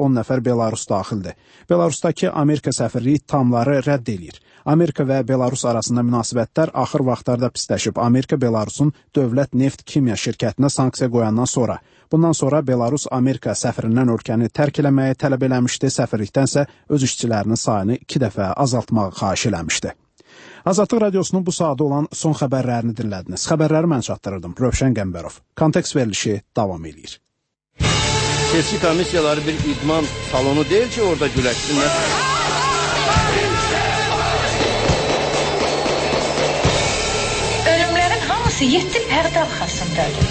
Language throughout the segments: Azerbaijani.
10 nəfər Belarus daxildir. Belarusdakı Amerika səfirliyi ittihamları rədd edir. Amerika və Belarus arasında münasibətlər axır vaxtlarda pisləşib. Amerika Belarusun Dövlət Neft Kimya şirkətinə sanksiya qoyandan sonra. Bundan sonra Belarus Amerika səfirindən ölkəni tərk eləməyi tələb eləmişdi. Səfirlikdənsə öz işçilərinin sayını 2 dəfə azaltmağı xahiş eləmişdi. Azadlıq Radiosunun bu saatda olan son xəbərlərini dinlədiniz. Xəbərləri mən çatdırırdım. Rövşən Qəmbərov. Kontekst verilişi davam edir. Seçki komissiyaları bir idman salonu deyil ki, orada güləşsinlər. Ölümlərin hamısı 7 pərdə arxasındadır.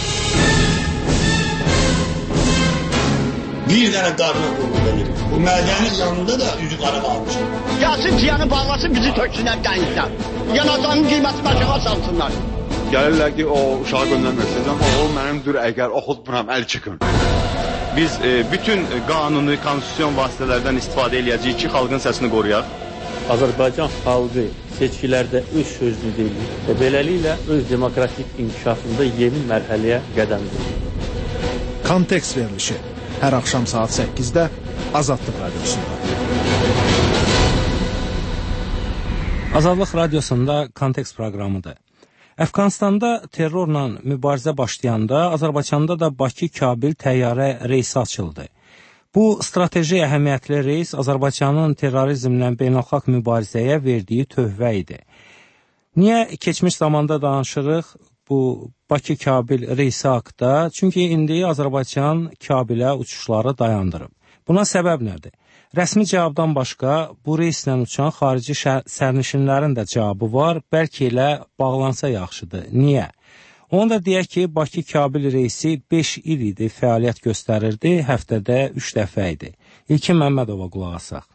Bir dənə qarına qulluq edir. Bu mədənin yanında da üzü qara qalmışdır. Gəlsin piyanı bağlasın, bizi töksünlər dənizdən. Yanacağının qiyməti başına salsınlar. Gəlirlər ki, o uşağı göndərməksiniz, amma o mənimdir, əgər oxutmuram, əl çıxın. Biz bütün qanuni, konstitusyon vasitələrdən istifadə edəcəyik ki, xalqın səsini qoruyaq. Azərbaycan xalqı seçkilərdə öz sözünü deyir və beləliklə öz demokratik inkişafında yeni mərhələyə qədəm qoyur. Kontekst verilişi hər axşam saat 8-də Azadlıq Radiosunda. Azadlıq Radiosunda Kontekst proqramıdır. Əfqanistanda terrorla mübarizə başlayanda Azərbaycanda da Bakı-Kabil təyyarə reysi açıldı. Bu strateji əhəmiyyətli reys Azərbaycanın terrorizmlə beynəlxalq mübarizəyə verdiyi töhfə idi. Niyə keçmiş zamanda danışırıq bu Bakı-Kabil reysi haqqında? Çünki indi Azərbaycan Kabilə uçuşları dayandırıb. Buna səbəb nədir? Rəsmi cavabdan başqa bu reyslə uçan xarici sərnişinlərin də cavabı var. Bəlkə elə bağlansa yaxşıdır. Niyə? Onu da deyək ki, Bakı-Kabil reysi 5 il idi fəaliyyət göstərirdi, həftədə 3 dəfə idi. İlkin Məmmədova qulaq asaq.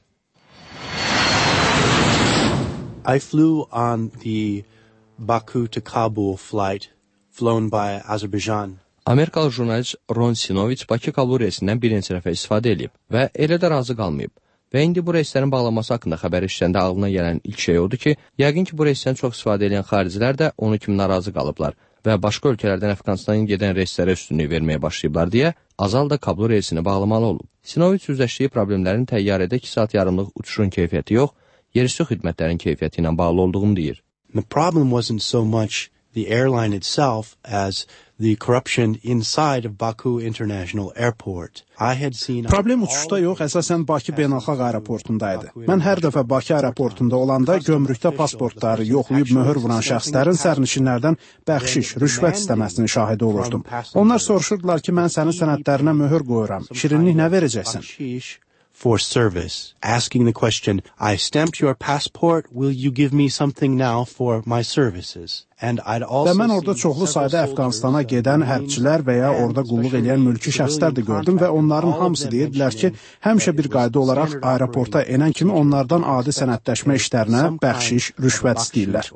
I flew on the Baku to Kabul flight flown by Azerbaijan. Amerikalı jurnalist Ron Sinoviç Bakı-Kabul reysindən bir neçə dəfə istifadə edib və elə də razı qalmayıb. Və indi bu reyslərin bağlanması haqqında xəbər eşidəndə ağlına gələn ilk şey odur ki, yəqin ki, bu reysdən çox istifadə edən xaricilər də onu kimi narazı qalıblar və başqa ölkələrdən Əfqanistanın gedən reyslərə üstünlük verməyə başlayıblar deyə Azal da Kabul reysini bağlamalı olub. Sinoviç üzləşdiyi problemlərin təyyarədə 2 saat yarımlıq uçuşun keyfiyyəti yox, yerüstü xidmətlərin keyfiyyəti ilə bağlı olduğunu deyir. The problem wasn't so much the airline itself as the corruption inside of Baku International Airport. Problem uçuşda yox, əsasən Bakı beynəlxalq aeroportundaydı. Mən hər dəfə Bakı aeroportunda olanda gömrükdə pasportları yoxlayıb möhür vuran şəxslərin sərnişinlərdən bəxşiş, rüşvət istəməsinin şahidi olurdum. Onlar soruşurdular ki, mən sənin sənədlərinə möhür qoyuram. Şirinlik nə verəcəksən? For service, asking the question, I stamped your passport, will you give me something now for my services? Və mən orada çoxlu sayda Əfqanistana gedən hərbçilər və ya orada qulluq edən mülki şəxslər də gördüm və onların hamısı deyirdilər ki, həmişə bir qayda olaraq aeroporta enən kimi onlardan adi sənədləşmə işlərinə bəxşiş, rüşvət istəyirlər.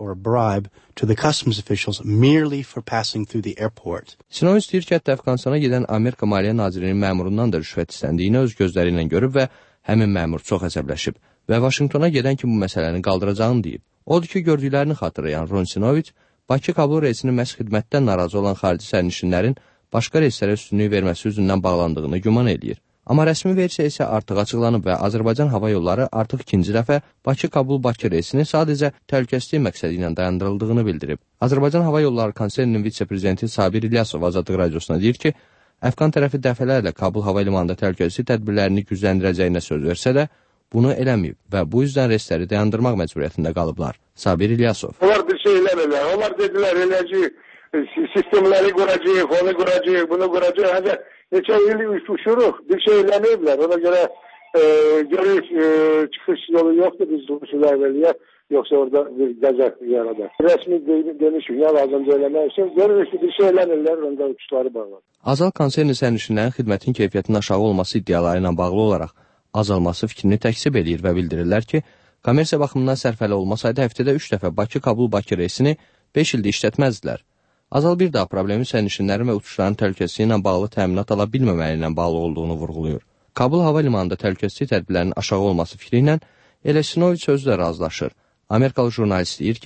To the customs officials merely for passing through the airport. Sinoviç deyir ki, hətta Əfqanistana gedən Amerika Maliyyə Nazirinin məmurundan da rüşvət istəndiyini öz gözləri ilə görüb və həmin məmur çox əsəbləşib və Vaşinqtona gedən ki, bu məsələni qaldıracağını deyib. Odur ki, gördüklərini xatırlayan Ron Sinoviç, Bakı-Kabul reysinin məhz xidmətdən narazı olan xarici sərnişinlərin başqa reyslərə üstünlük verməsi üzündən bağlandığını güman eləyir. Amma rəsmi versiya isə artıq açıqlanıb və Azərbaycan Hava Yolları artıq ikinci dəfə Bakı-Kabul-Bakı reysini sadəcə təhlükəsizlik məqsədi ilə dayandırıldığını bildirib. Azərbaycan Hava Yolları Konseyinin vitse-prezidenti Sabir İlyasov Azadlıq Radiosuna deyir ki, Əfqan tərəfi dəfələrlə Kabul hava limanında təhlükəsizlik tədbirlərini gücləndirəcəyinə söz versə də, bunu eləməyib və bu yüzdən reysləri dayandırmaq məcburiyyətində qalıblar. Sabir İlyasov. Onlar bir şeylər elə. Onlar dedilər elə ki, sistemləri quracaq, onu quracaq, bunu quracaq. Hələ neçə il uçuruq, bir şey eləməyiblər. Ona görə görür çıxış yolu yoxdur, biz uçular veriyək. Yoxsa orada bir qəzət yaradar. Rəsmi demişik, ya lazımca eləmək üçün. Görürük ki, bir şey eləmirlər, onda uçuşları bağlar. Azal konserni sərnişinlərin xidmətin keyfiyyətinin aşağı olması iddiaları ilə bağlı olaraq azalması fikrini təksib edir və bildirirlər ki, kommersiya baxımından sərfəli olmasaydı həftədə 3 dəfə Bakı-Kabul-Bakı reysini 5 ildə işlətməzdilər. Azal bir daha problemi sərnişinlərin və uçuşların təhlükəsizliyi ilə bağlı təminat ala bilməməyi ilə bağlı olduğunu vurğulayır. Kabul hava limanında təhlükəsizlik tədbirlərinin aşağı olması fikri ilə elə Sinoviç özü də razılaşır. Amerikalı jurnalist deyir ki,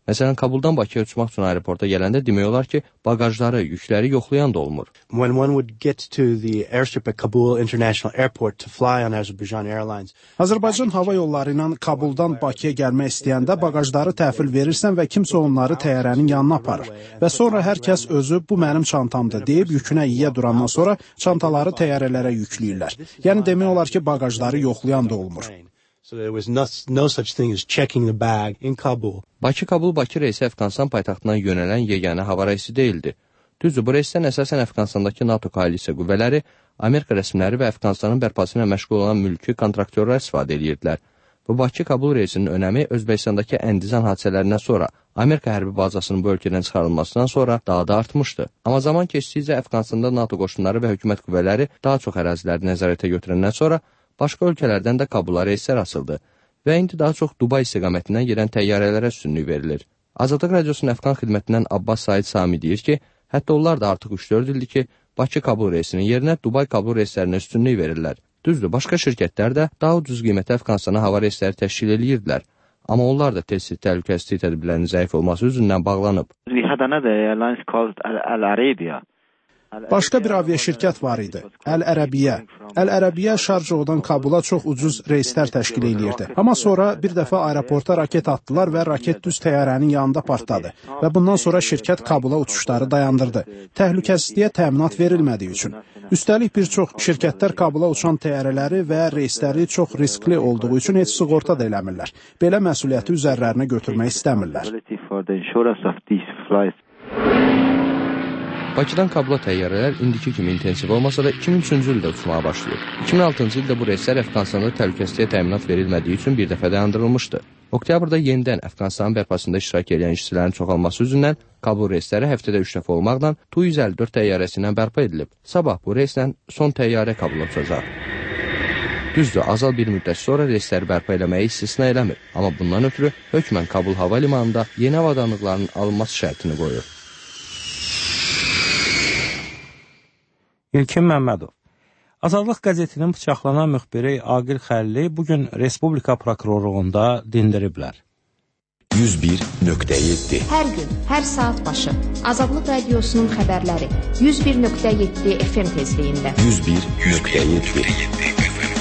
Məsələn, Kabuldan Bakıya uçmaq üçün aeroporta gələndə demək olar ki, bagajları, yükləri yoxlayan da olmur. When one would get to the airstrip at Kabul International Airport to fly on Azerbaijan Airlines. Azərbaycan hava yolları ilə Kabuldan Bakıya gəlmək istəyəndə bagajları təhvil verirsən və kimsə onları təyyarənin yanına aparır. Və sonra hər kəs özü bu mənim çantamdır deyib yükünə yiyə durandan sonra çantaları təyyarələrə yükləyirlər. Yəni demək olar ki, bagajları yoxlayan da olmur. So there was no such thing as checking the bag in Kabul. Bakı-Kabul-Bakı reysi Əfqanistan paytaxtından yönələn yeganə hava reysi deyildi. Düzdür, bu reysdən əsasən Əfqanistandakı NATO koalisiya qüvvələri, Amerika rəsmiləri və Əfqanistanın bərpası ilə məşğul olan mülki kontraktyorlar istifadə edirdilər. Bu Bakı-Kabul reysinin önəmi Özbəkistandakı Əndizan hadisələrindən sonra, Amerika hərbi bazasının bu ölkədən çıxarılmasından sonra daha da artmışdı. Amma zaman keçdikcə Əfqanistanda NATO qoşunları və hökumət qüvvələri daha çox əraziləri nəzarətə götürəndən sonra başqa ölkələrdən də Kabula reyslər asıldı və indi daha çox Dubay istiqamətindən gedən təyyarələrə üstünlük verilir. Azadlıq Radiosunun Əfqan xidmətindən Abbas Said Sami deyir ki, hətta onlar da artıq 3-4 ildir ki, Bakı-Kabul reysinin yerinə Dubay-Kabul reyslərinə üstünlük verirlər. Düzdür, başqa şirkətlər də daha ucuz qiymətə Əfqanistana hava reysləri təşkil edirdilər. Amma onlar da tez-tez təhlükəsizlik tədbirlərinin zəif olması üzündən bağlanıb. We had another airline called Al Arabia. Başqa bir aviaşirkət var idi, Əl-Ərəbiyyə. Əl-Ərəbiyyə Şarjədən Kabula çox ucuz reyslər təşkil edirdi. Amma sonra bir dəfə aeroporta raket atdılar və raket düz təyyarənin yanında partladı. Və bundan sonra şirkət Kabula uçuşları dayandırdı. Təhlükəsizliyə təminat verilmədiyi üçün. Üstəlik bir çox şirkətlər Kabula uçan təyyarələri və reysləri çox riskli olduğu üçün heç sığorta da eləmirlər. Belə məsuliyyəti üzərlərinə götürmək istəmirlər. Bakıdan Kabula təyyarələr indiki kimi intensiv olmasa da 2003-cü ildə uçmağa başlayıb. 2006-cı ildə bu reyslər Əfqanistanda təhlükəsizliyə təminat verilmədiyi üçün bir dəfə dayandırılmışdı. Oktyabrda yenidən Əfqanistanın bərpasında iştirak edən işçilərin çoxalması üzündən Kabul reysləri həftədə 3 dəfə olmaqla Tu-154 təyyarəsi ilə bərpa edilib. Sabah bu reyslə son təyyarə Kabula uçacaq. Düzdür, azal bir müddət sonra reysləri bərpa eləməyi istisna eləmir. Amma bundan ötürü hökmən Kabul hava limanında yeni avadanlıqların alınması şərtini qoyur. İlkin Məmmədov. Azadlıq qəzetinin bıçaqlanan müxbiri Aqil Xəlili bugün Respublika prokurorluğunda dindiriblər. 101.7 Hər gün, hər saat başı Azadlıq Radiosunun xəbərləri 101.7 FM tezliyində 101.7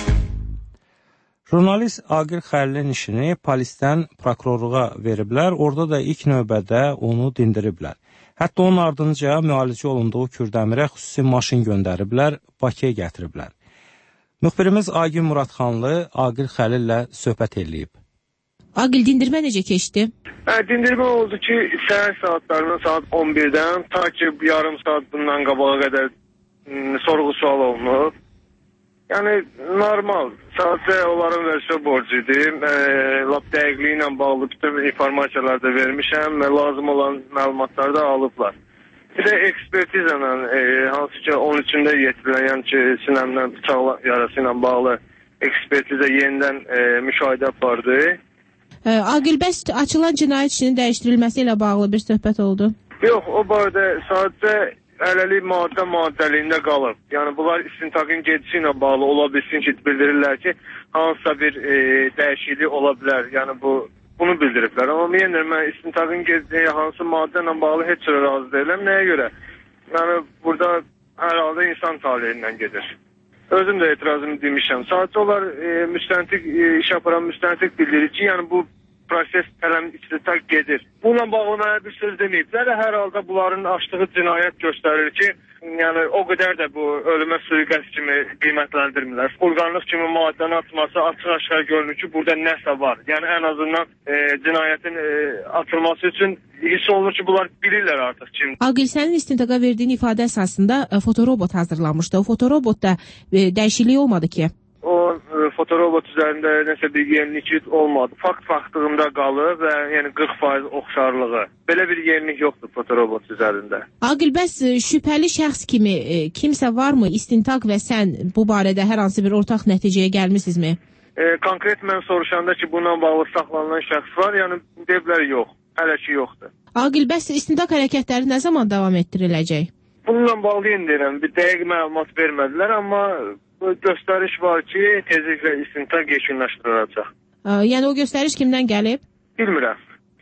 Jurnalist Aqil Xəlilin işini polisdən prokurorluğa veriblər, orada da ilk növbədə onu dindiriblər. Hətta onun ardınca müalicə olunduğu Kürdəmirə xüsusi maşın göndəriblər, Bakıya gətiriblər. Müxbirimiz Agil Muradxanlı Aqil Xəlillə söhbət eləyib. Aqil, dindirmə necə keçdi? Dindirmə oldu ki, səhər saatlarından saat 11-dən ta ki yarım saat bundan qabağa qədər sorğu-sual olunub. Yəni normal, sadəcə onların versə borcu idi. Lap dəqiqliyi ilə bağlı bütün informasiyalar da vermişəm və lazım olan məlumatları da alıblar. Bir də ekspertiza ilə, hansı ki 13-də yetirilən, yəni ki sinəmdən bıçaq yarası ilə bağlı ekspertiza yenidən müşahidə apardı. Aqil, bəs açılan cinayət işinin dəyişdirilməsi ilə bağlı bir söhbət oldu? Yox, o barədə sadəcə hələlik maddəliyində qalıb. Yəni, bunlar istintaqın gedişi ilə bağlı ola bilsin ki, bildirirlər ki, hansısa bir dəyişiklik ola bilər. Yəni, bunu bildiriblər. Amma yenə mən istintaqın gedişi hansı maddə ilə bağlı heç cürə razı deyiləm. Nəyə görə? Yəni, burada hər halda insan taleyindən gedir. Özüm də etirazımı demişəm. Sadəcə onlar müstəntiq, iş aparan müstəntiq bildirir ki, yəni bu proses istintaq gedir. Bununla bağlı mənə bir söz deməyiblər. Hər halda bunların açdığı cinayət göstərir ki, yəni o qədər də bu ölümə sui-qəsd kimi qiymətləndirmirlər. Xulqanlıq kimi maddəni atması açıq-aşkar görünür ki, burada nəsə var. Yəni ən azından cinayətin atılması üçün hiss olunur ki, bunlar bilirlər artıq kim. Aqil, sənin istintaqa verdiyin ifadə əsasında fotorobot hazırlanmışdı. O fotorobotda dəyişiklik olmadı ki? O fotorobot üzərində nəsə bir yenilik olmadı. Fakt-faktlığında qalır və yəni 40% oxşarlığı. Belə bir yenilik yoxdur fotorobot üzərində. Aqil, bəs şübhəli şəxs kimi kimsə varmı? İstintaq və sən bu barədə hər hansı bir ortaq nəticəyə gəlmisinizmi? Konkret mən soruşanda ki, bununla bağlı saxlanılan şəxs var, yəni deyiblər yox. Hələ ki yoxdur. Aqil, bəs istintaq hərəkətləri nə zaman davam etdiriləcək? Bununla bağlı yeni deyirəm, bir dəqiq məlumat vermədilər, amma göstəriş var ki, tezliklə istintaq yekunlaşdırılacaq. Yəni o göstəriş kimdən gəlib? Bilmirəm.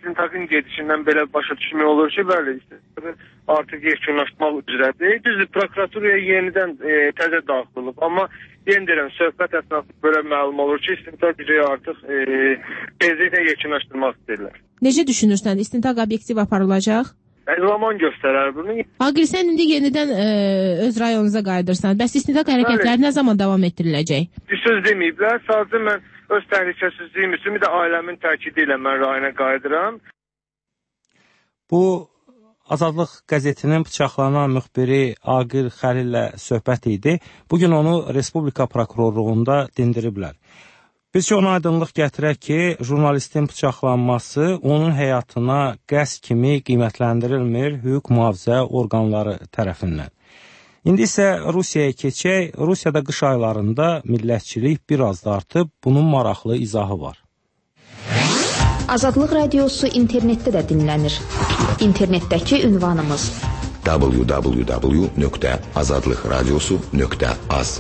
İstintaqın gedişindən belə başa düşmək olur ki, bəli, istintaqı artıq yekunlaşmaq üzrədir. Düzdür, prokuraturaya yenidən təzə daxil olub, amma yeni deyirəm, söhbət əsnasında belə məlum olur ki, istintaq gücü artıq tezliklə yekunlaşdırmaq istəyirlər. Necə düşünürsən, istintaq obyektiv aparılacaq? Zaman göstərər bunu. Agil, sən indi yenidən öz rayonunuza qayıdırsan. Bəs istintaq hərəkətləri nə zaman davam etdiriləcək? Bir söz deməyiblər. Sadəcə mən öz təhlükəsizliyim üçün bir də ailəmin təkidi ilə mən rayona qayıdıram. Bu Azadlıq qəzetinin bıçaqlanan müxbiri Agil Xəlillə söhbət idi. Bugün onu Respublika prokurorluğunda dindiriblər. Biz ona aydınlıq gətirək ki, jurnalistin bıçaqlanması onun həyatına qəsd kimi qiymətləndirilmir hüquq mühafizə orqanları tərəfindən. İndi isə Rusiyaya keçək. Rusiyada qış aylarında millətçilik biraz da artıb, bunun maraqlı izahı var. Azadlıq radiosu internetdə də dinlənir. İnternetdəki ünvanımız www.azadlıqradiosu.az.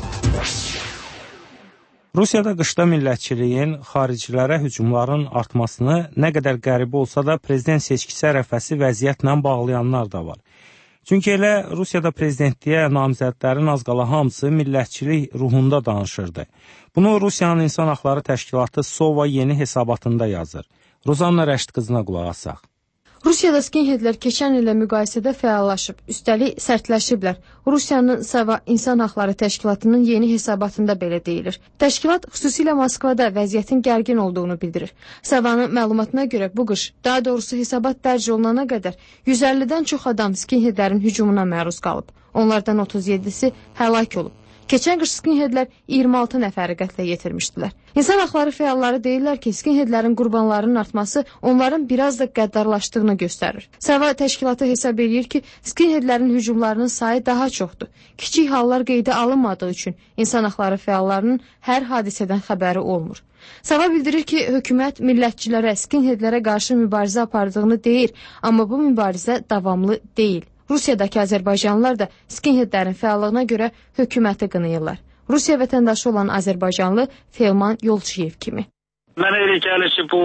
Rusiyada qışda millətçiliyin, xaricilərə hücumların artmasını nə qədər qəribə olsa da prezident seçkisi ərəfəsi vəziyyətlə bağlayanlar da var. Çünki elə Rusiyada prezidentliyə namizədlərin az qala hamısı millətçilik ruhunda danışırdı. Bunu Rusiyanın İnsan Haqları Təşkilatı Sova yeni hesabatında yazır. Rozanna Rəşid qızına qulaq asaq. Rusiyada skinheadlər keçən illə müqayisədə fəallaşıb, üstəlik sərtləşiblər. Rusiyanın Sava İnsan Haqları Təşkilatının yeni hesabatında belə deyilir. Təşkilat xüsusilə Moskvada vəziyyətin gərgin olduğunu bildirir. Savanın məlumatına görə bu qış, daha doğrusu hesabat dərc olunana qədər 150-dən çox adam skinheadlərin hücumuna məruz qalıb. Onlardan 37-si həlak olub. Keçən qış skinheadlər 26 nəfəri qətlə yetirmişdilər. İnsan haqları fəalları deyirlər ki, skinheadlərin qurbanlarının artması onların biraz da qəddarlaşdığını göstərir. Sava təşkilatı hesab edir ki, skinheadlərin hücumlarının sayı daha çoxdur. Kiçik hallar qeydə alınmadığı üçün insan haqları fəallarının hər hadisədən xəbəri olmur. Sava bildirir ki, hökumət millətçilərə, skinheadlərə qarşı mübarizə apardığını deyir, amma bu mübarizə davamlı deyil. Rusiyadakı Azərbaycanlılar da skinheadlərin fəallığına görə hökuməti qınayırlar. Rusiya vətəndaşı olan Azərbaycanlı Felman Yolçiyev kimi. Mənə elə gəlir ki, bu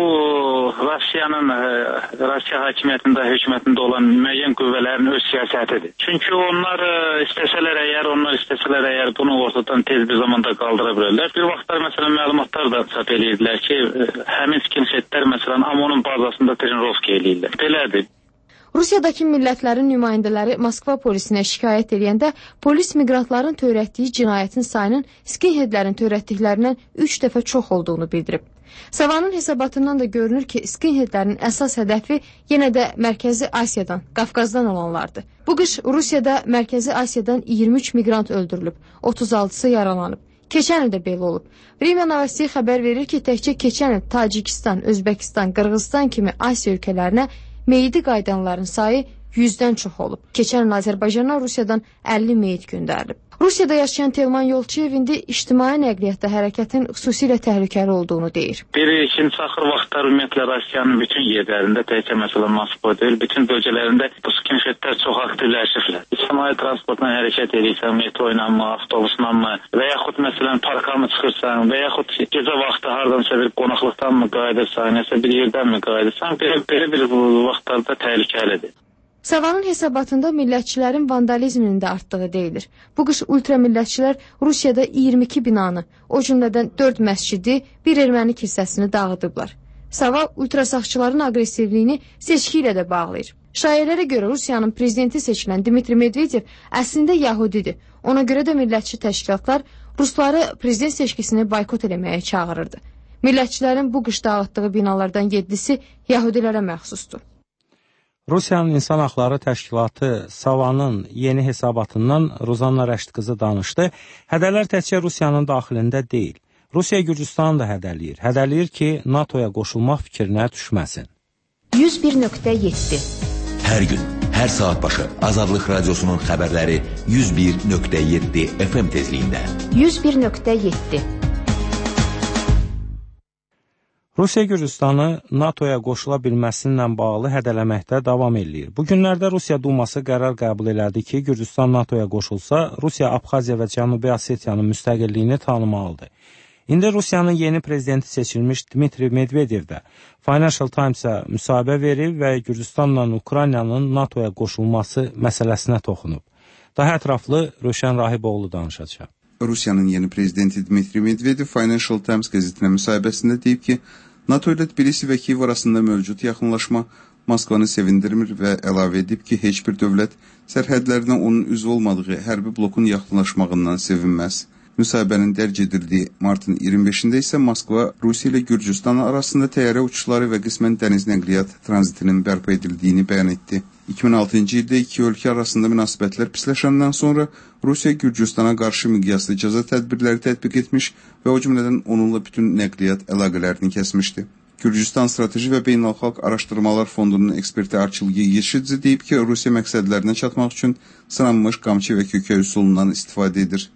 Rusiya hakimiyyətində, hökumətində olan müəyyən qüvvələrin öz siyasətidir. Çünki onlar istəsələr əgər bunu ortadan tez bir zamanda qaldıra bilərlər. Bir vaxtlar məsələn məlumatlar da çap edirdilər ki, həmin skinheadlər məsələn AMON-un bazasında trenirovka eləyirlər. Belədir. Rusiyadakı millətlərin nümayəndələri Moskva polisinə şikayət edəndə polis miqrantların törətdiyi cinayətin sayının skinheadlərin törətdiklərindən 3 dəfə çox olduğunu bildirib. Savanın hesabatından da görünür ki, skinheadlərin əsas hədəfi yenə də Mərkəzi Asiyadan, Qafqazdan olanlardır. Bu qış Rusiyada Mərkəzi Asiyadan 23 miqrant öldürülüb, 36-sı yaralanıb. Keçən il də belə olub. Vremya Novosti xəbər verir ki, təkcə keçən il Tacikistan, Özbəkistan, Qırğızstan kimi Asiya ölkələrinə meyidi qaydanların sayı 100-dən çox olub. Keçən il Azərbaycana Rusiyadan 50 meyit göndərilib. Rusiyada yaşayan Telman Yolçiyev indi ictimai nəqliyyatda hərəkətin xüsusilə təhlükəli olduğunu deyir. İkinci axır vaxtlar ümumiyyətlə Rusiyanın bütün yerlərində, təkcə məsələn Moskva deyil, bütün bölgələrində bu skinheadlər çox aktivləşiblər. İctimai transportla hərəkət edirsən, metro ilə mi, avtobusla mı və yaxud məsələn parka mı çıxırsan və yaxud gecə vaxtı hardansa bir qonaqlıqdan mı qayıdırsan, nəsə bir yerdən mi qayıdırsan, belə bir vaxtlarda təhlükəlidir. Savanın hesabatında millətçilərin vandalizminin də artdığı deyilir. Bu qış ultramillətçilər Rusiyada 22 binanı, o cümlədən 4 məscidi, bir erməni kilsəsini dağıdıblar. Sava ultrasaqçıların aqressivliyini seçki ilə də bağlayır. Şayələrə görə Rusiyanın prezidenti seçilən Dmitri Medvedev əslində yahudidir. Ona görə də millətçi təşkilatlar rusları prezident seçkisini boykot eləməyə çağırırdı. Millətçilərin bu qış dağıtdığı binalardan 7-si yahudilərə məxsusdur. Rusiyanın İnsan Haqları Təşkilatı Savanın yeni hesabatından Rozanna Rəşid qızı danışdı. Hədələr təkcə Rusiyanın daxilində deyil. Rusiya Gürcüstanı da hədələyir. Hədələyir ki, NATO-ya qoşulmaq fikrinə düşməsin. 101.7 Hər gün, hər saat başı Azadlıq Radiosunun xəbərləri 101.7 FM tezliyində. 101.7 Rusiya Gürcüstanı NATO-ya qoşula bilməsinlə bağlı hədələməkdə davam edir. Bu günlərdə Rusiya Duması qərar qəbul elədi ki, Gürcüstan NATO-ya qoşulsa, Rusiya Abxaziya və Cənubi Osetiyanın müstəqilliyini tanımalıdır. İndi Rusiyanın yeni prezidenti seçilmiş Dmitri Medvedev də Financial Times-a müsahibə verib və Gürcüstanla Ukraynanın NATO-ya qoşulması məsələsinə toxunub. Daha ətraflı Rövşən Rahiboğlu danışacaq. Rusiyanın yeni prezidenti Dmitri Medvedev Financial Times qəzetinə müsahibəsində deyib ki, NATO ilə Tbilisi və Kiyev arasında mövcud yaxınlaşma Moskvanı sevindirmir və əlavə edib ki, heç bir dövlət sərhədlərinə onun üzv olmadığı hərbi blokun yaxınlaşmağından sevinməz. Müsahibənin dərc edildiyi martın 25-də isə Moskva Rusiya ilə Gürcüstan arasında təyyarə uçuşları və qismən dəniz nəqliyyat tranzitinin bərpa edildiyini bəyan etdi. 2006-cı ildə iki ölkə arasında münasibətlər pisləşəndən sonra Rusiya Gürcüstana qarşı miqyaslı cəza tədbirləri tətbiq etmiş və o cümlədən onunla bütün nəqliyyat əlaqələrini kəsmişdi. Gürcüstan Strateji və Beynəlxalq Araşdırmalar Fondunun eksperti Arçıl Yeşidze deyib ki, Rusiya məqsədlərinə çatmaq üçün sınanmış qamçı və kökə üsulundan istifadə edir.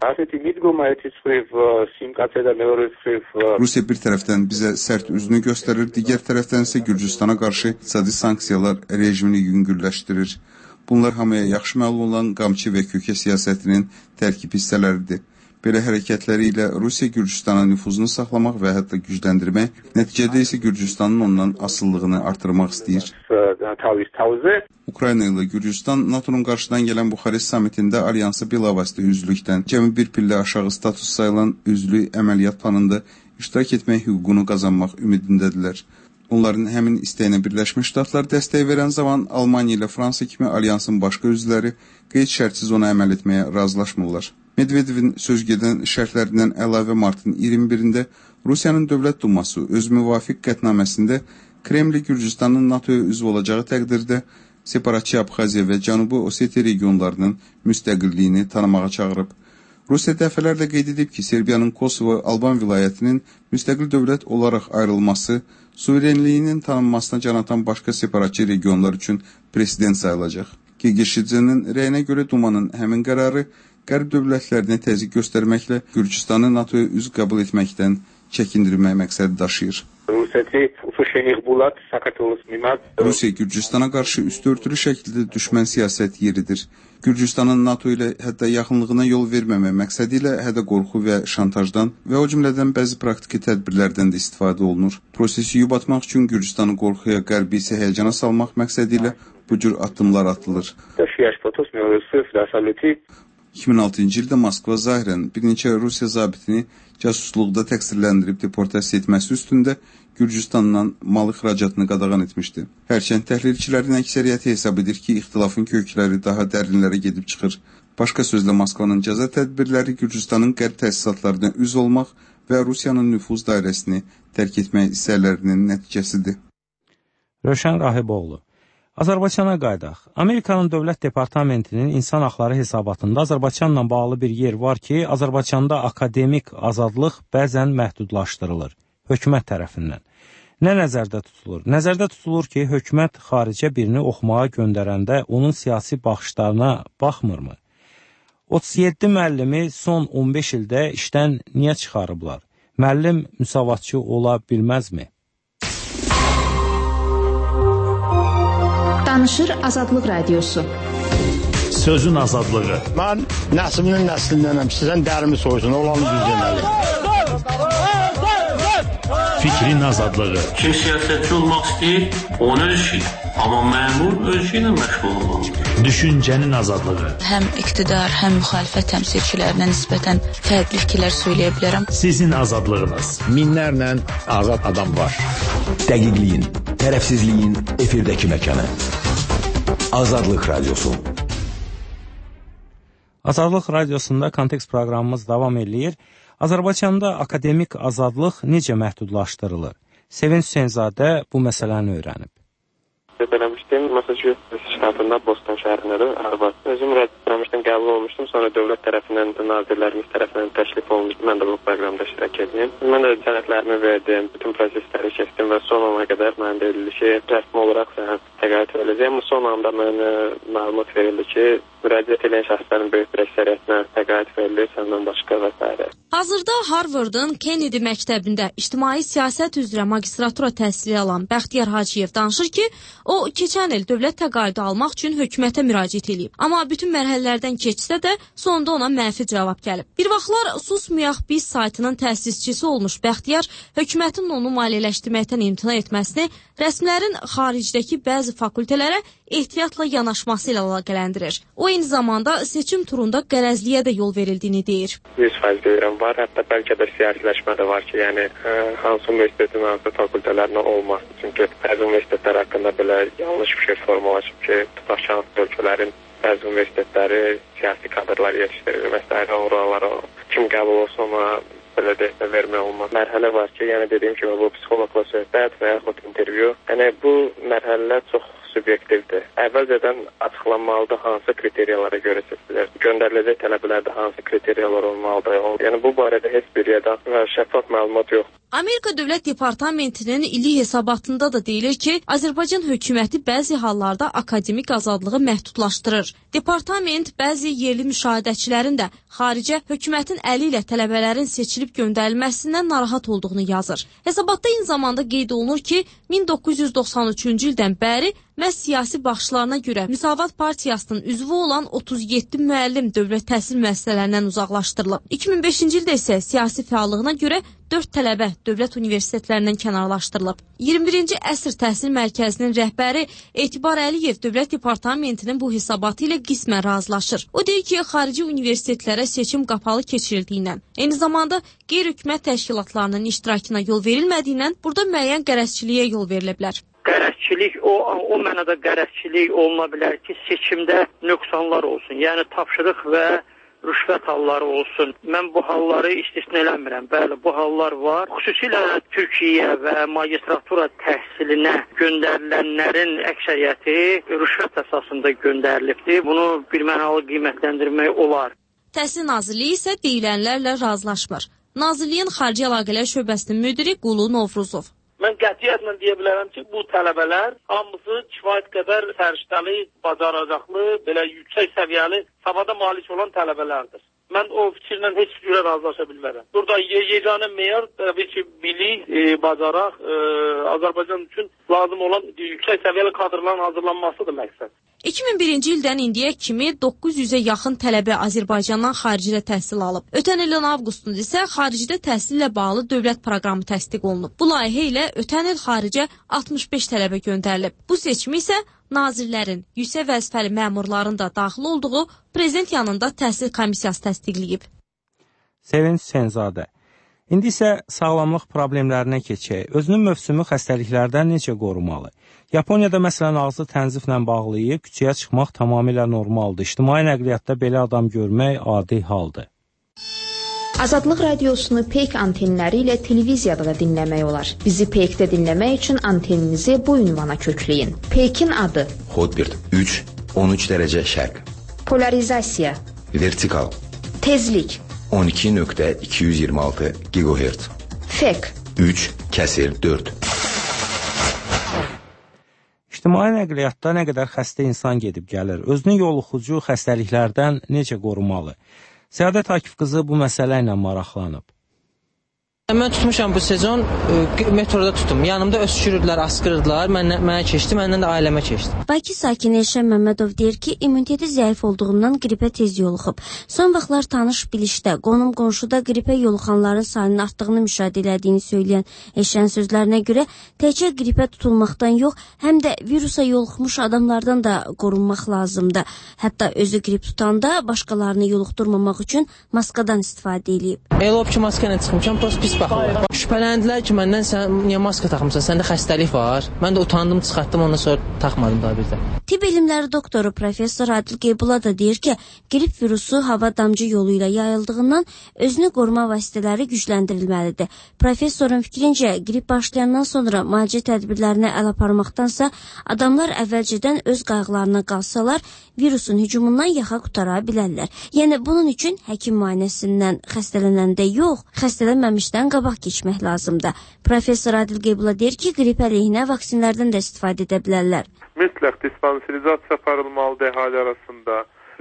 Rusiya bir tərəfdən bizə sərt üzünü göstərir, digər tərəfdən isə Gürcüstana qarşı iqtisadi sanksiyalar rejimini yüngülləşdirir. Bunlar hamıya yaxşı məlum olan qamçı və kökə siyasətinin tərkib hissələridir. Belə hərəkətləri ilə Rusiya Gürcüstana nüfuzunu saxlamaq və hətta gücləndirmək, nəticədə isə Gürcüstanın ondan asıllığını artırmaq istəyir. Ukrayna ilə Gürcüstan NATO-nun qarşıdan gələn Buxarest samitində alyansa bilavasitə üzvlükdən cəmi bir pillə aşağı status sayılan üzvlük əməliyyat planında iştirak etmək hüququnu qazanmaq ümidindədirlər. Onların həmin istəyinə Birləşmiş Ştatlar dəstək verən zaman Almaniya ilə Fransa kimi alyansın başqa üzvləri qeyd şərtsiz ona əməl etməyə razılaşmırlar. Medvedevin sözgedən şərtlərindən əlavə martın 21-də Rusiyanın Dövlət Duması öz müvafiq qətnaməsində Kremli Gürcüstanın NATO-ya üzv olacağı təqdirdə separatçı Abxaziya və Cənubi Osetiya regionlarının müstəqilliyini tanımağa çağırıb. Rusiya dəfələrlə qeyd edib ki, Serbiyanın Kosovo Alban vilayətinin müstəqil dövlət olaraq ayrılması suverenliyinin tanınmasına can atan başqa separatçı regionlar üçün president sayılacaq. Yeşidzenin rəyinə görə Dumanın həmin qərarı Qərb dövlətlərinə təzyiq göstərməklə Gürcüstanı NATO-ya üzv qəbul etməkdən çəkindirmək məqsədi daşıyır. Rusiya Gürcüstana qarşı üstörtülü şəkildə düşmən siyasət yeridir. Gürcüstanın NATO ilə hətta yaxınlığına yol verməmə məqsədi ilə hədə qorxu və şantajdan və o cümlədən bəzi praktiki tədbirlərdən də istifadə olunur. Prosesi yubatmaq üçün Gürcüstanı qorxuya, Qərbi isə həyəcana salmaq məqsədi ilə bu cür addımlar atılır. 2006-cı ildə Moskva zahirən bir neçə Rusiya zabitini casusluqda təqsirləndirib deportasiya etməsi üstündə Gürcüstandan mal ixracatını qadağan etmişdi. Hərçənd təhlilçilərin əksəriyyəti hesab edir ki, ixtilafın kökləri daha dərinlərə gedib çıxır. Başqa sözlə Moskvanın cəza tədbirləri Gürcüstanın qərb təsisatlarına üzv olmaq və Rusiyanın nüfuz dairəsini tərk etmək istəklərinin nəticəsidir. Rövşən Rahiboğlu. Azərbaycana qaydaq. Amerikanın Dövlət Departamentinin insan haqları hesabatında Azərbaycanla bağlı bir yer var ki, Azərbaycanda akademik azadlıq bəzən məhdudlaşdırılır hökumət tərəfindən. Nə nəzərdə tutulur? Nəzərdə tutulur ki, hökumət xaricə birini oxumağa göndərəndə onun siyasi baxışlarına baxmırmı? 37 müəllimi son 15 ildə işdən niyə çıxarıblar? Müəllim müsavatçı ola bilməzmi? Danışır Azadlıq Radiosu. Sözün azadlığı. Mən nəslinin nəslindənəm. Sizən dərimi soysun, olanı düz deməli. Fikrin azadlığı. Kim siyasətçi olmaq istəyir, onu öz işi. Amma məmur öz işi ilə məşğul olmalıdır. Düşüncənin azadlığı. Həm iqtidar, həm müxalifət təmsilçilərinə nisbətən fərqli fikirlər söyləyə bilərəm. Sizin azadlığınız. Minlərlə azad adam var. Dəqiqliyin, tərəfsizliyin efirdəki məkanı. Azadlıq Radiosu. Azadlıq Radiosunda kontekst proqramımız davam edir. Azərbaycanda akademik azadlıq necə məhdudlaşdırılır? Sevinç Hüseynzadə bu məsələni öyrənib. Eləmişdim, Massachusetts ştatında Boston şəhərindədir, Harvard. Özüm rədd qəbul olmuşdum, sonra dövlət tərəfindən, nazirlərimiz tərəfindən təklif olmuşdu. Mən də bu proqramda iştirak edeyim. Mən də sənədlərimi verdim, bütün prosesləri keçdim və son ana qədər mənə deyildi ki, rəsmi olaraq sənə təqaüd ediləcəyəm. Son anda mənə məlumat verildi ki, müraciət edən şəxslərin böyük bir əksəriyyətinə təqaüd verilir, səndən başqa və s. Hazırda Harvardın Kennedy məktəbində ictimai siyasət üzrə magistratura təhsili alan Bəxtiyar Hacıyev danışır ki, o keçən il dövlət təqaüdü almaq üçün hökumətə müraciət edib. Amma bütün mərhələlərdən keçsə də sonda ona mənfi cavab gəlib. Bir vaxtlar Susmayaq Biz saytının təsisçisi olmuş Bəxtiyar hökumətin onu maliyyələşdirməkdən imtina etməsini rəsmilərin xaricdəki bəzi fakültələrə ehtiyatla yanaşması ilə əlaqələndirir. O eyni zamanda seçim turunda qərəzliyə də yol verildiyini deyir. 100% deyirəm var, hətta bəlkə də siyasiləşmə də var ki, yəni hansı universitetin hansı fakültələrinə olmaz. Çünki bəzi universitetlər haqqında belə yanlış fikir formalaşıb ki, tutaq ki, hansı ölkələrin bəzi universitetləri siyasi kadrlar yetişdirir və s. oralara kim qəbul olsa ona belə də vermək olmaz. Mərhələ var ki, yəni dediyim kimi bu psixologla söhbət və yaxud intervyu. Yəni bu mərhələlər çox subyektivdir. Əvvəlcədən açıqlanmalıdır hansı kriteriyalara görə seçilir. Göndəriləcək tələbələrdə hansı kriteriyalar olmalıdır. Yəni bu barədə heç bir yerdə şəffaf məlumat yoxdur. Amerika Dövlət Departamentinin illik hesabatında da deyilir ki, Azərbaycan hökuməti bəzi hallarda akademik azadlığı məhdudlaşdırır. Departament bəzi yerli müşahidəçilərin də xaricə hökumətin əli ilə tələbələrin seçilib göndərilməsindən narahat olduğunu yazır. Hesabatda eyni zamanda qeyd olunur ki, 1993-cü ildən bəri məhz siyasi baxışlarına görə Müsavat Partiyasının üzvü olan 37 müəllim dövlət təhsil müəssisələrindən uzaqlaşdırılıb. 2005-ci ildə isə siyasi fəallığına görə 4 tələbə dövlət universitetlərindən kənarlaşdırılıb. 21-ci əsr təhsil mərkəzinin rəhbəri Etibar Əliyev Dövlət Departamentinin bu hesabatı ilə qismən razılaşır. O deyir ki, xarici universitetlərə seçim qapalı keçirildiyindən, eyni zamanda qeyri-hökumət təşkilatlarının iştirakına yol verilmədiyindən burada müəyyən qərəzçiliyə yol verilə bilər. Qərəzçilik o mənada qərəzçilik oluna bilər ki, seçimdə nöqsanlar olsun. Yəni tapşırıq və rüşvət halları olsun. Mən bu halları istisna eləmirəm. Bəli, bu hallar var. Xüsusilə Türkiyə və magistratura təhsilinə göndərilənlərin əksəriyyəti rüşvət əsasında göndərilibdir. Bunu birmənalı qiymətləndirmək olar. Təhsil Nazirliyi isə deyilənlərlə razılaşmır. Nazirliyin Xarici Əlaqələr Şöbəsinin müdiri Qulu Novruzov. Mən qətiyyətlə deyə bilərəm ki, bu tələbələr hamısı kifayət qədər səriştəli, bacaracaqlı, belə yüksək səviyyəli savada malik olan tələbələrdir. Mən o fikirlə heç cürə razılaşa bilmərəm. Burada yeganə meyar təbii ki, bilik, bacaraq, Azərbaycan üçün lazım olan yüksək səviyyəli kadrların hazırlanmasıdır məqsəd. 2001-ci ildən indiyə kimi 900-ə yaxın tələbə Azərbaycandan xaricdə təhsil alıb. Ötən ilin avqustunda isə xaricdə təhsillə bağlı dövlət proqramı təsdiq olunub. Bu layihə ilə ötən il xaricə 65 tələbə göndərilib. Bu seçimi isə nazirlərin, yüksək vəzifəli məmurların da daxil olduğu prezident yanında təhsil komissiyası təsdiqləyib. Sevinç Hüseynzadə. İndi isə sağlamlıq problemlərinə keçək. Özünü mövsümi xəstəliklərdən necə qorumalı? Yaponiyada məsələn ağzı tənziflə bağlayıb, küçəyə çıxmaq tamamilə normaldır. İctimai nəqliyyatda belə adam görmək adi haldır. Azadlıq radiosunu Peyk antenləri ilə televiziyada da dinləmək olar. Bizi Peykdə dinləmək üçün anteninizi bu ünvana kökləyin. Peykin adı: Hotbird 3, 13 dərəcə şərq. Polarizasiya: Vertikal. Tezlik: 12.226 GHz. Fek: 3/4. İctimai nəqliyyatda nə qədər xəstə insan gedib gəlir, özünü yoluxucu xəstəliklərdən necə qorumalı? Səadət Akif qızı bu məsələ ilə maraqlanıb. Mən tutmuşam bu sezon, metroda tutum. Yanımda öskürürdülər, asqırırdılar, mənə keçdi, məndən də ailəmə keçdi. Bakı sakini Elşən Məmmədov deyir ki, immuniteti zəif olduğundan qripə tez yoluxub. Son vaxtlar tanış bilişdə, qonum-qonşuda qripə yoluxanların sayının artdığını müşahidə edildiyini söyləyən Elşən sözlərinə görə təkcə qripə tutulmaqdan yox, həm də virusa yoluxmuş adamlardan da qorunmaq lazımdır. Hətta özü qrip tutanda başqalarını yoluxdurmamaq üçün maskadan istifadə edib. Elə olub ki, maska ilə çıxmışam, prost pis baxırlar. Şübhələndilər ki, məndən sən niyə maska taxmısan, səndə xəstəlik var. Mən də utandım, çıxartdım, ondan sonra taxmadım daha bir də. Tibb elmləri doktoru Professor Adil Qeybula da deyir ki, qrip virusu hava damcı yolu ilə yayıldığından özünü qoruma vasitələri gücləndirilməlidir. Professorun fikrincə, qrip başlayandan sonra müalicə tədbirlərinə əl aparmaqdansa, adamlar əvvəlcədən öz qayğılarına qalsalar, virusun hücumundan yaxa qutara bilərlər. Yəni, bunun üçün həkim müayinəsindən xəstələnəndə yox, xəstələnməmişdən qabaq keçmək lazımdır. Professor Adil Qeybula deyir ki, qrip əleyhinə vaksinlərdən də istifadə edə bilərlər. Mütləq dispanserizasiya aparılmalıdır əhali arasında.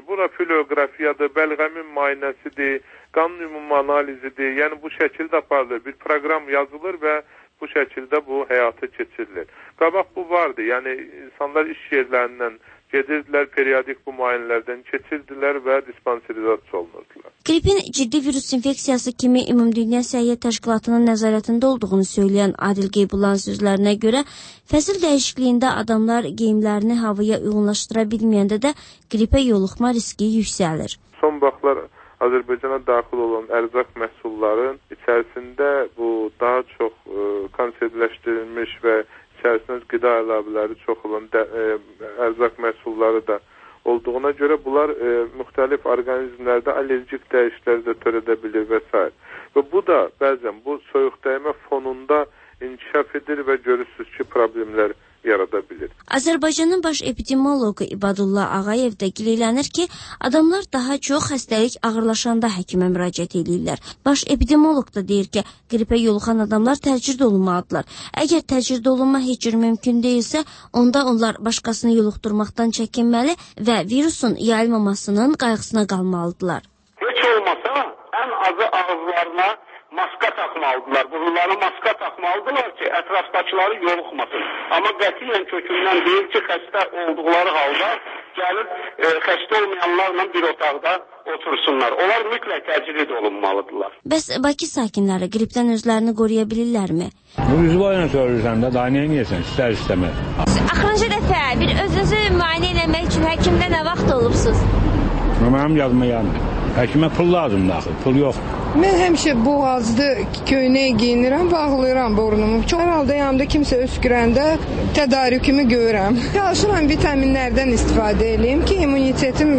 bura filografiyadır, bəlğəmin müayinəsidir, qanun ümumi analizidir. Yəni bu şəkildə aparılır. Bir proqram yazılır və bu şəkildə bu həyata keçirilir. Qabaq bu vardı. Yəni insanlar iş yerlərindən gedirdilər, periodik bu müayinələrdən keçirdilər və dispanserizasiya olunurdular. Qripin ciddi virus infeksiyası kimi Ümumdünya Səhiyyə Təşkilatının nəzarətində olduğunu söyləyən Adil Qeybullahın sözlərinə görə, fəsil dəyişikliyində adamlar geyimlərini havaya uyğunlaşdıra bilməyəndə də qripə yoluxma riski yüksəlir. Son vaxtlar Azərbaycana daxil olan ərzaq məhsulların içərisində bu daha çox konservləşdirilmiş və içərisində qida əlavələri çox olan ərzaq məhsulları da olduğuna görə bunlar müxtəlif orqanizmlərdə allergik dəyişikliklər də törədə bilir və s. Və bu da bəzən bu soyuq dəymə fonunda inkişaf edir və görürsünüz ki, problemlər yarada bilir. Azərbaycanın baş epidemioloqu İbadullah Ağayev də gileylənir ki, adamlar daha çox xəstəlik ağırlaşanda həkimə müraciət edirlər. Baş epidemioloq da deyir ki, qripə yoluxan adamlar təcrid olunmalıdırlar. Əgər təcrid olunma heç cür mümkün deyilsə, onda onlar başqasını yoluxdurmaqdan çəkinməli və virusun yayılmamasının qayğısına qalmalıdırlar. Heç olmasa ən azı ağızlarına maska taxmalıdırlar. Burunlarına maska taxmalıdırlar ki, ətrafdakıları yoluxmasın. Amma qətiyyən kökündən deyil ki, xəstə olduqları halda gəlib xəstə olmayanlarla bir otaqda otursunlar. Onlar mütləq təcrid olunmalıdırlar. Bəs Bakı sakinləri qripdən özlərini qoruya bilirlərmi? Bu üzvayla söylürsən də, daha niyə yeyəsən, istər istəməz. Axırıncı dəfə bir özünüzü müayinə eləmək üçün həkimdə nə vaxt olubsunuz? Mənim yadıma gəlmir. Həkimə pul lazımdır axı, pul yoxdur. Mən həmişə boğazlı köynək giyinirəm, bağlayıram burnumu. Çox halda yanımda kimsə öskürəndə tədarükümü görürəm. Çalışıram vitaminlərdən istifadə edeyim ki, immunitetim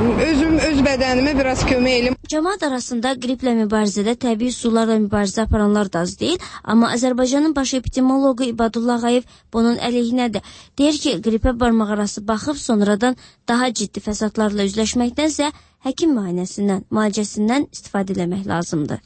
öz bədənimə biraz kömək edeyim. Cəmaət arasında qriplə mübarizədə təbii üsullarla mübarizə aparanlar da az deyil, amma Azərbaycanın baş epidemioloqu İbadullah Ağayev bunun əleyhinədir. Deyir ki, qripə barmaqarası baxıb sonradan daha ciddi fəsadlarla üzləşməkdənsə həkim müayinəsindən, müalicəsindən istifadə etmək lazımdır.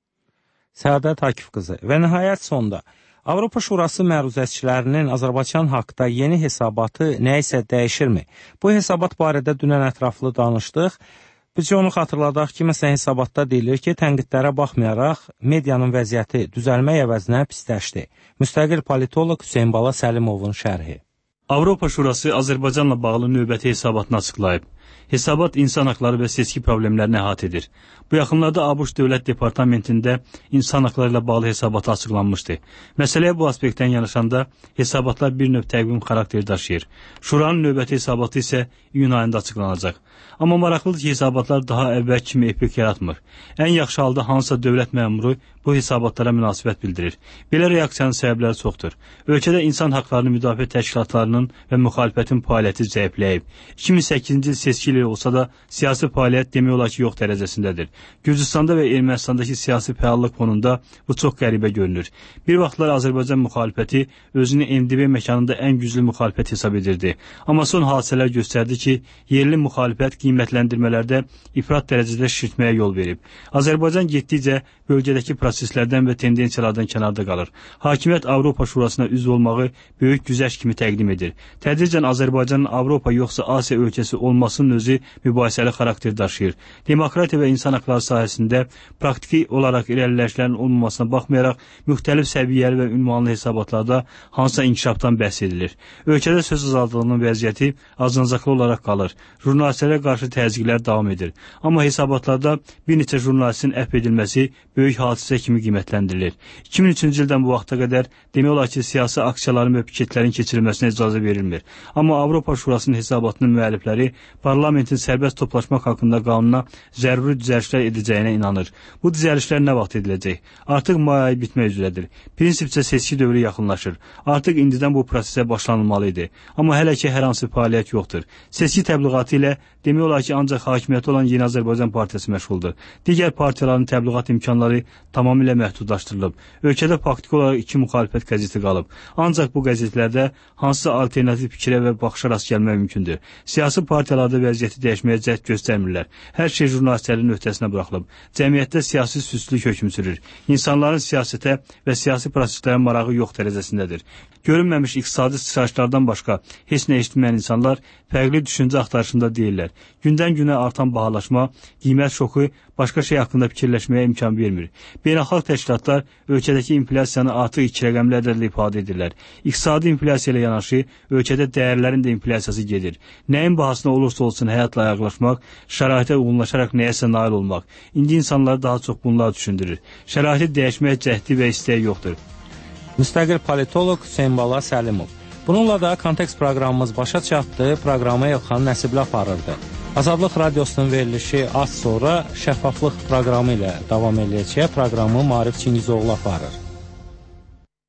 Səadət Akif qızı və nəhayət sonda Avropa Şurası məruzəçilərinin Azərbaycan haqqında yeni hesabatı nə isə dəyişirmi? Bu hesabat barədə dünən ətraflı danışdıq. Bizcə onu xatırladaq ki, məsələn hesabatda deyilir ki, tənqidlərə baxmayaraq medianın vəziyyəti düzəlmək əvəzinə pisləşdi. Müstəqil politoloq Hüseyn Bala Səlimovun şərhi. Avropa Şurası Azərbaycanla bağlı növbəti hesabatını açıqlayıb. Hesabat insan haqları və seçki problemlərini əhatə edir. Bu yaxınlarda ABŞ Dövlət Departamentində insan haqları ilə bağlı hesabatı açıqlanmışdı. Məsələyə bu aspektdən yanaşanda hesabatlar bir növ təqvim xarakteri daşıyır. Şuranın növbəti hesabatı isə iyun ayında açıqlanacaq. Amma maraqlıdır ki, hesabatlar daha əvvəl kimi epik yaratmır. Ən yaxşı halda hansısa dövlət məmuru bu hesabatlara münasibət bildirir. Belə reaksiyanın səbəbləri çoxdur. Ölkədə insan haqlarını müdafiə təşkilatlarının və müxalifətin fəaliyyəti zəifləyib. 2008-ci il seçki ilə olsa da siyasi fəaliyyət demək olar ki, yox dərəcəsindədir. Gürcüstanda və Ermənistandakı siyasi fəallıq fonunda bu çox qəribə görünür. Bir vaxtlar Azərbaycan müxalifəti özünü MDB məkanında ən güclü müxalifət hesab edirdi. Amma son hadisələr göstərdi ki, yerli müxalifət qiymətləndirmələrdə ifrat dərəcədə şişirtməyə yol verib. Azərbaycan getdikcə bölgədəki proseslərdən və tendensiyalardan kənarda qalır. Hakimiyyət Avropa Şurasına üzv olmağı böyük güzəşt kimi təqdim edir. Tədricən Azərbaycanın Avropa yoxsa Asiya ölkəsi olmasının özü mübahisəli xarakter daşıyır. Demokratiya və insan haqları sahəsində praktiki olaraq irəliləyişlərin olmamasına baxmayaraq müxtəlif səviyyəli və ünvanlı hesabatlarda hansısa inkişafdan bəhs edilir. Ölkədə söz azadlığının vəziyyəti acınacaqlı olaraq qalır. Jurnalistlərə qarşı təzyiqlər davam edir. Amma hesabatlarda bir neçə jurnalistin əfv edilməsi böyük hadisə kimi qiymətləndirilir. 2003-cü ildən bu vaxta qədər demək olar ki, siyasi aksiyaların və piketlərin keçirilməsinə icazə verilmir. Amma Avropa Şurasının hesabatının müəllifləri parlamentin sərbəst toplaşmaq haqqında qanuna zəruri düzəlişlər edəcəyinə inanır. Bu düzəlişlər nə vaxt ediləcək? Artıq may ayı bitmək üzrədir. Prinsipcə seçki dövrü yaxınlaşır. Artıq indidən bu prosesə başlanılmalı idi. Amma hələ ki hər hansı fəaliyyət yoxdur. Seçki təbliğatı ilə demək olar ki, ancaq hakimiyyəti olan Yeni Azərbaycan Partiyası məşğuldur. Digər partiyaların təbliğat imkanları tamamilə məhdudlaşdırılıb. Ölkədə faktiki olaraq 2 müxalifət qəzeti qalıb. Ancaq bu qəzetlərdə hansısa alternativ fikrə və baxışa rast gəlmək mümkündür. Siyasi partiyalarda və vəziyyəti dəyişməyə cəhd göstərmirlər. Hər şey jurnalistlərin öhdəsinə buraxılıb. Cəmiyyətdə siyasi süslük hökm sürür. İnsanların siyasətə və siyasi proseslərə marağı yox dərəcəsindədir. Görünməmiş iqtisadi sıçrayışlardan başqa heç nə eşitməyən insanlar fərqli düşüncə axtarışında deyirlər. Gündən-günə artan bahalaşma, qiymət şoku başqa şey haqqında fikirləşməyə imkan vermir. Beynəlxalq təşkilatlar ölkədəki inflyasiyanı artıq 2 rəqəmli ədədlə ifadə edirlər. İqtisadi inflyasiya ilə yanaşı ölkədə dəyərlərin də inflyasiyası gedir. Nəyin bahasına olursa olsun həyatla ayaqlaşmaq, şəraitə uyğunlaşaraq nəyəsə nail olmaq. İndi insanları daha çox bunlar düşündürür. Şəraiti dəyişmək cəhdi və istəyi yoxdur. Müstəqil politoloq Hüseyn Bala Səlimov. Bununla da Kontekst proqramımız başa çatdı. Proqramı Elxan Nəsibli aparırdı. Azadlıq Radiosunun verilişi az sonra şəffaflıq proqramı ilə davam edəcək. Proqramı Maarif Çingizoğlu aparır.